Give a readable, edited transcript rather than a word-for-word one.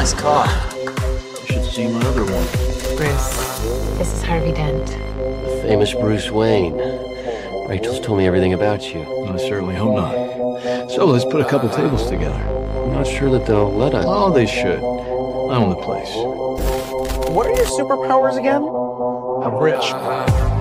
Nice car. You should see my other one. Bruce, this is Harvey Dent. The famous Bruce Wayne. Rachel's told me everything about you. I certainly hope not. So let's put a couple tables together. I'm not sure that they'll let us. Oh, they should. I own the place. What are your superpowers again? I'm rich.